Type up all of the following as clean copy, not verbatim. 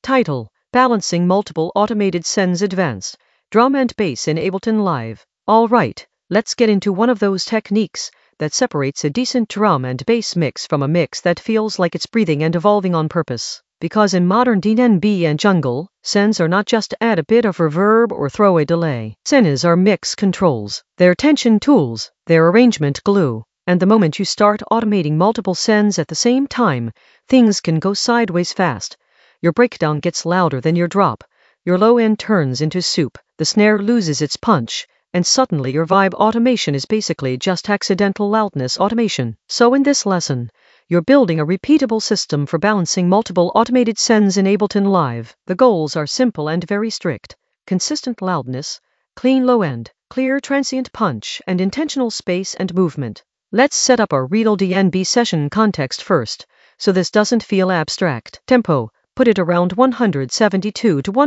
Title: Balancing Multiple Automated Sends Advanced. Drum and Bass in Ableton Live. Alright, let's get into one of those techniques that separates a decent drum and bass mix from a mix that feels like it's breathing and evolving on purpose. Because in modern DnB and jungle, sends are not just to add a bit of reverb or throw a delay. Sends are mix controls. They're tension tools, they're arrangement glue. And the moment you start automating multiple sends at the same time, things can go sideways fast. Your breakdown gets louder than your drop. Your low end turns into soup. The snare loses its punch. And suddenly your vibe automation is basically just accidental loudness automation. So in this lesson, you're building a repeatable system for balancing multiple automated sends in Ableton Live. The goals are simple and very strict. Consistent loudness, clean low end, clear transient punch, and intentional space and movement. Let's set up our real DnB session context first, so this doesn't feel abstract. Tempo, put it around 172 to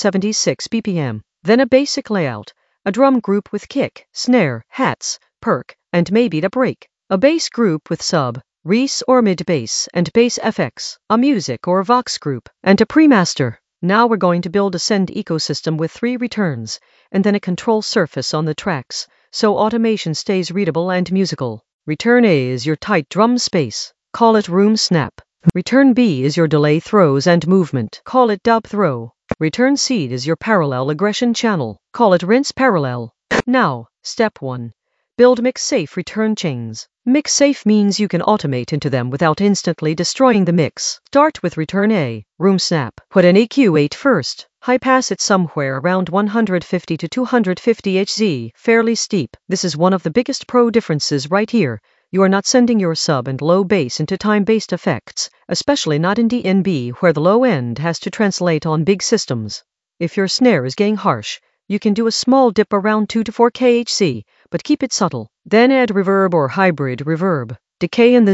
176 BPM. Then a basic layout, a drum group with kick, snare, hats, perk, and maybe the break. A bass group with sub, Reese or mid bass, and bass FX, a music or Vox group, and a pre-master. Now we're going to build a send ecosystem with 3 returns, and then a control surface on the tracks, so automation stays readable and musical. Return A is your tight drum space. Call it room snap. Return B is your delay throws and movement. Call it dub throw. Return C is your parallel aggression channel. Call it rinse parallel. Now, step 1. Build mix-safe return chains. Mix-safe means you can automate into them without instantly destroying the mix. Start with return A, room snap. Put an EQ8 first. High pass it somewhere around 150 to 250 Hz, fairly steep. This is one of the biggest pro differences right here. You are not sending your sub and low bass into time-based effects, especially not in DnB where the low end has to translate on big systems. If your snare is getting harsh, you can do a small dip around 2 to 4 kHz, but keep it subtle. Then add reverb or hybrid reverb. Decay in the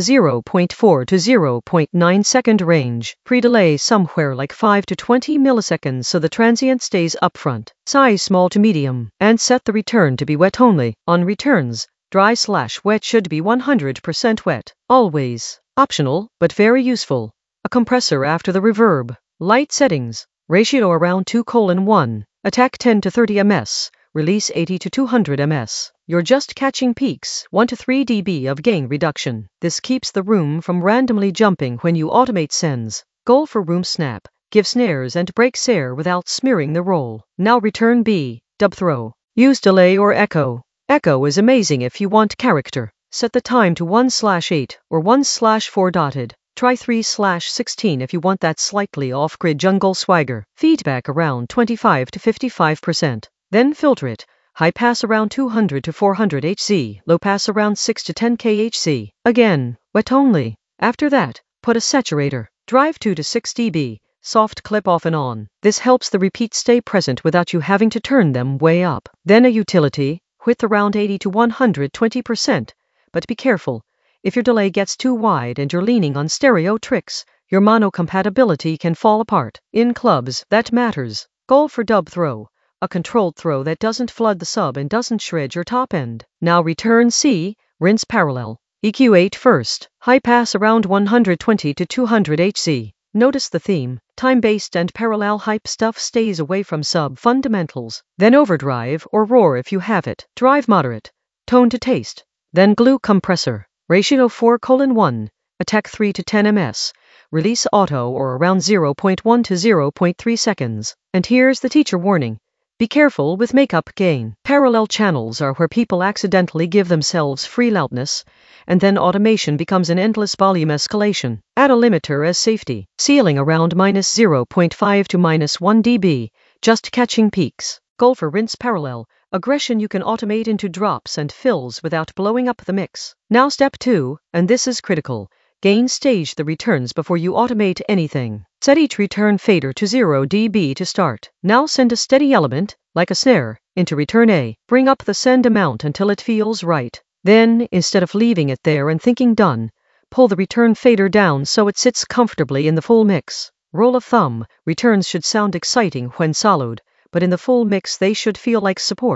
0.4 to 0.9 second range. Pre-delay somewhere like 5 to 20 milliseconds so the transient stays upfront. Size small to medium. And set the return to be wet only. On returns, dry/wet should be 100% wet. Always. Optional, but very useful. A compressor after the reverb. Light settings. Ratio around 2:1. Attack 10 to 30 ms. Release 80 to 200 ms. You're just catching peaks, 1 to 3 dB of gain reduction. This keeps the room from randomly jumping when you automate sends. Goal for room snap. Give snares and breaks air without smearing the roll. Now return B, dub throw. Use delay or echo. Echo is amazing if you want character. Set the time to 1/8 or 1/4 dotted. Try 3/16 if you want that slightly off-grid jungle swagger. Feedback around 25 to 55%. Then filter it. High pass around 200 to 400 Hz, low pass around 6 to 10 kHz. Again, wet only. After that, put a saturator. Drive 2 to 6 dB. Soft clip off and on. This helps the repeat stay present without you having to turn them way up. Then a utility, width around 80 to 120%. But be careful. If your delay gets too wide and you're leaning on stereo tricks, your mono compatibility can fall apart. In clubs, that matters. Goal for dub throw. A controlled throw that doesn't flood the sub and doesn't shred your top end. Now return C, rinse parallel. EQ8 first. High pass around 120 to 200 Hz. Notice the theme. Time-based and parallel hype stuff stays away from sub fundamentals. Then overdrive or roar if you have it. Drive moderate. Tone to taste. Then glue compressor. Ratio 4:1. Attack 3 to 10 ms. Release auto or around 0.1 to 0.3 seconds. And here's the teacher warning. Be careful with makeup gain. Parallel channels are where people accidentally give themselves free loudness, and then automation becomes an endless volume escalation. Add a limiter as safety. Ceiling around -0.5 to -1 dB, just catching peaks. Goal for rinse parallel. Aggression you can automate into drops and fills without blowing up the mix. Now step 2, and this is critical. Gain stage the returns before you automate anything. Set each return fader to 0 dB to start. Now send a steady element, like a snare, into return A. Bring up the send amount until it feels right. Then, instead of leaving it there and thinking done, pull the return fader down so it sits comfortably in the full mix. Rule of thumb, returns should sound exciting when soloed, but in the full mix they should feel like support,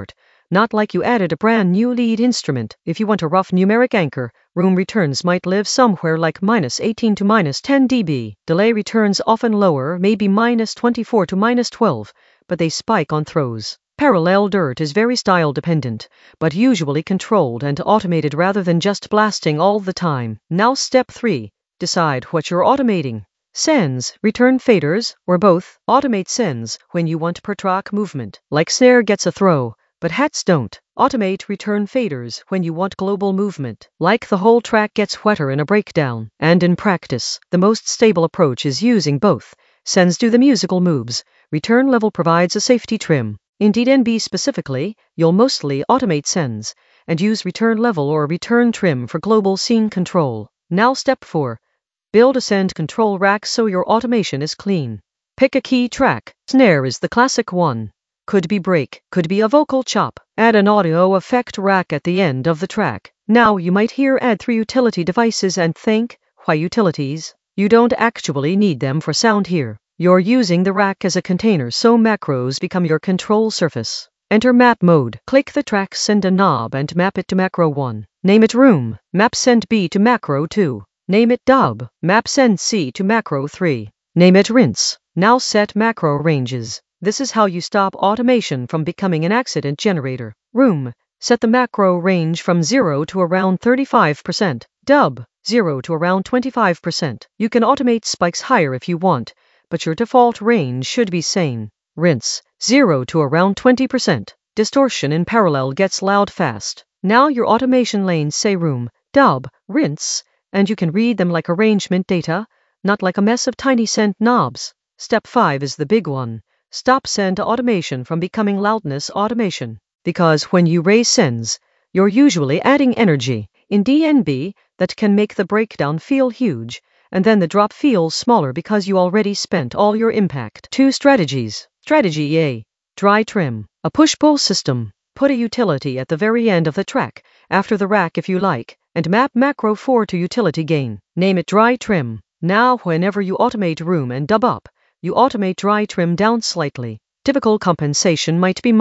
Not like you added a brand new lead instrument. If you want a rough numeric anchor, room returns might live somewhere like -18 to -10 dB. Delay returns often lower, maybe -24 to -12, but they spike on throws. Parallel dirt is very style dependent, but usually controlled and automated rather than just blasting all the time. Now step 3. Decide what you're automating. Sends, return faders, or both. Automate sends when you want per track movement, like snare gets a throw, but hats don't. Automate return faders when you want global movement, like the whole track gets wetter in a breakdown. And in practice, the most stable approach is using both. Sends do the musical moves, return level provides a safety trim. In DNB specifically, you'll mostly automate sends, and use return level or return trim for global scene control. Now step 4. Build a send control rack so your automation is clean. Pick a key track. Snare is the classic one. Could be break, could be a vocal chop. Add an audio effect rack at the end of the track. Now you might hear add 3 utility devices and think, why utilities? You don't actually need them for sound here. You're using the rack as a container so macros become your control surface. Enter map mode. Click the track, send a knob and map it to macro 1. Name it room. Map send B to macro 2. Name it dub. Map send C to macro 3. Name it rinse. Now set macro ranges. This is how you stop automation from becoming an accident generator. Room. Set the macro range from 0 to around 35%. Dub. 0 to around 25%. You can automate spikes higher if you want, but your default range should be sane. Rinse. 0 to around 20%. Distortion in parallel gets loud fast. Now your automation lanes say room, dub, rinse, and you can read them like arrangement data, not like a mess of tiny send knobs. Step 5 is the big one. Stop send automation from becoming loudness automation. Because when you raise sends, you're usually adding energy in DNB that can make the breakdown feel huge, and then the drop feels smaller because you already spent all your impact. 2 strategies. Strategy A. Dry trim. A push-pull system. Put a utility at the very end of the track, after the rack if you like, and map macro 4 to utility gain. Name it dry trim. Now whenever you automate room and dub up, you automate dry trim down slightly. Typical compensation might be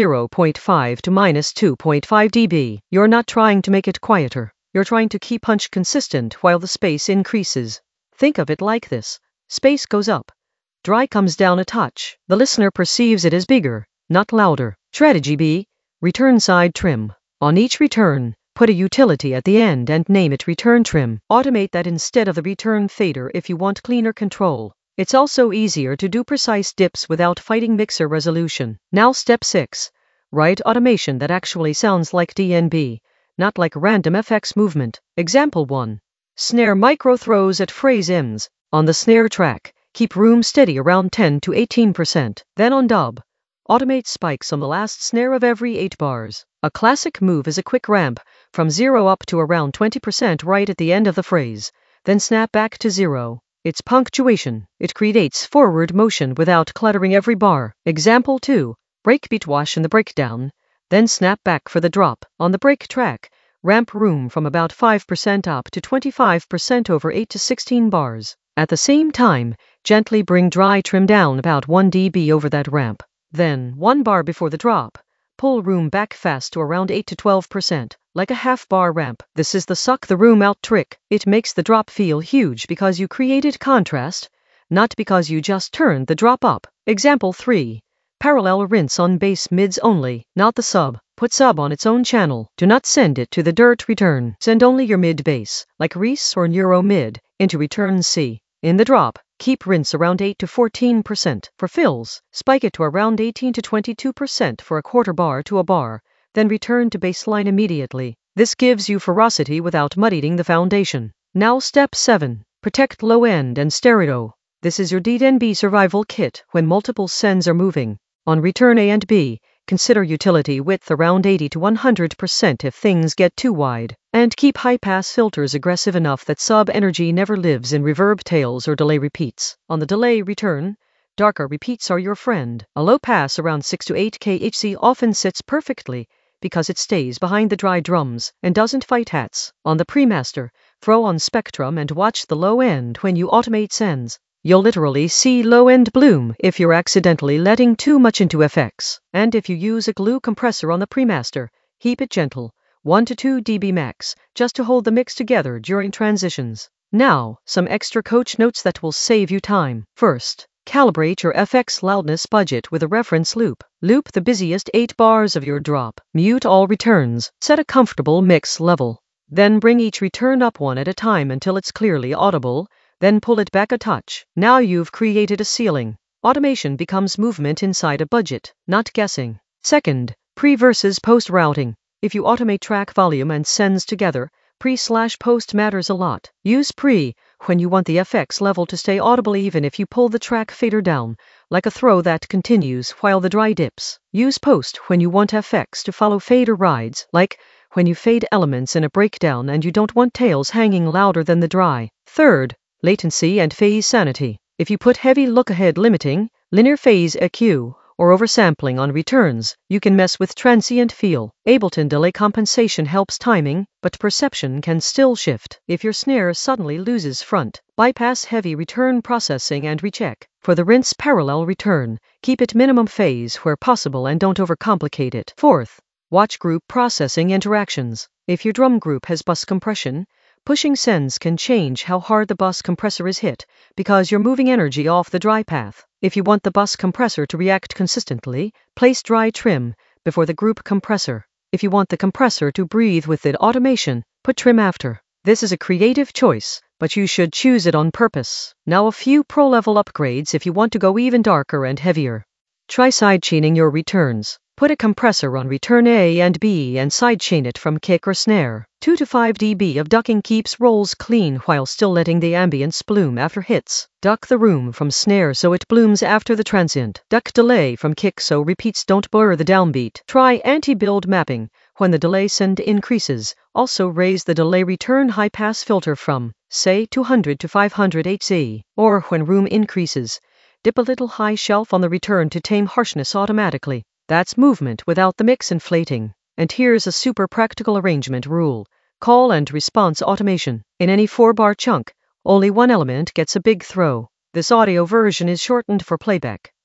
-0.5 to -2.5 dB. You're not trying to make it quieter. You're trying to keep punch consistent while the space increases. Think of it like this. Space goes up. Dry comes down a touch. The listener perceives it as bigger, not louder. Strategy B. Return side trim. On each return, put a utility at the end and name it return trim. Automate that instead of the return fader if you want cleaner control. It's also easier to do precise dips without fighting mixer resolution. Now step 6. Write automation that actually sounds like DNB, not like random FX movement. Example 1. Snare micro throws at phrase ends. On the snare track, keep room steady around 10 to 18%. Then on dub, automate spikes on the last snare of every 8 bars. A classic move is a quick ramp from 0 up to around 20% right at the end of the phrase, then snap back to 0. It's punctuation. It creates forward motion without cluttering every bar. Example 2. Breakbeat wash in the breakdown, then snap back for the drop. On the break track, ramp room from about 5% up to 25% over 8 to 16 bars. At the same time, gently bring dry trim down about 1 dB over that ramp. Then, 1 bar before the drop, pull room back fast to around 8 to 12%, like a half-bar ramp. This is the suck the room out trick. It makes the drop feel huge because you created contrast, not because you just turned the drop up. Example 3. Parallel rinse on bass mids only, not the sub. Put sub on its own channel. Do not send it to the dirt return. Send only your mid bass, like Reese or Neuro mid, into return C. In the drop, keep rinse around 8 to 14%. For fills, spike it to around 18 to 22% for a quarter bar to a bar, then return to baseline immediately. This gives you ferocity without muddying the foundation. Now step 7. Protect low end and stereo. This is your DNB survival kit when multiple sends are moving. On return A and B, consider utility width around 80 to 100% if things get too wide. And keep high-pass filters aggressive enough that sub-energy never lives in reverb tails or delay repeats. On the delay return, darker repeats are your friend. A low pass around 6 to 8 kHz often sits perfectly because it stays behind the dry drums and doesn't fight hats. On the pre-master, throw on Spectrum and watch the low end when you automate sends. You'll literally see low-end bloom if you're accidentally letting too much into FX. And if you use a glue compressor on the premaster, keep it gentle, 1 to 2 dB max, just to hold the mix together during transitions. Now, some extra coach notes that will save you time. First, calibrate your FX loudness budget with a reference loop. Loop the busiest 8 bars of your drop. Mute all returns. Set a comfortable mix level. Then bring each return up one at a time until it's clearly audible, then pull it back a touch. Now you've created a ceiling. Automation becomes movement inside a budget, not guessing. Second, pre versus post routing. If you automate track volume and sends together, pre/post matters a lot. Use pre when you want the FX level to stay audible even if you pull the track fader down, like a throw that continues while the dry dips. Use post when you want FX to follow fader rides, like when you fade elements in a breakdown and you don't want tails hanging louder than the dry. Third, latency and phase sanity. If you put heavy look-ahead limiting, linear phase EQ, or oversampling on returns, you can mess with transient feel. Ableton delay compensation helps timing, but perception can still shift. If your snare suddenly loses front, bypass heavy return processing and recheck. For the rinse parallel return, keep it minimum phase where possible and don't overcomplicate it. Fourth, watch group processing interactions. If your drum group has bus compression, pushing sends can change how hard the bus compressor is hit because you're moving energy off the dry path. If you want the bus compressor to react consistently, place dry trim before the group compressor. If you want the compressor to breathe with the automation, put trim after. This is a creative choice, but you should choose it on purpose. Now a few pro-level upgrades if you want to go even darker and heavier. Try sidechaining your returns. Put a compressor on return A and B and sidechain it from kick or snare. 2 to 5 dB of ducking keeps rolls clean while still letting the ambience bloom after hits. Duck the room from snare so it blooms after the transient. Duck delay from kick so repeats don't blur the downbeat. Try anti-build mapping. When the delay send increases, also raise the delay return high-pass filter from, say, 200 to 500 Hz. Or when room increases, dip a little high shelf on the return to tame harshness automatically. That's movement without the mix inflating. And here's a super practical arrangement rule. Call and response automation. In any 4-bar chunk, only one element gets a big throw. This audio version is shortened for playback.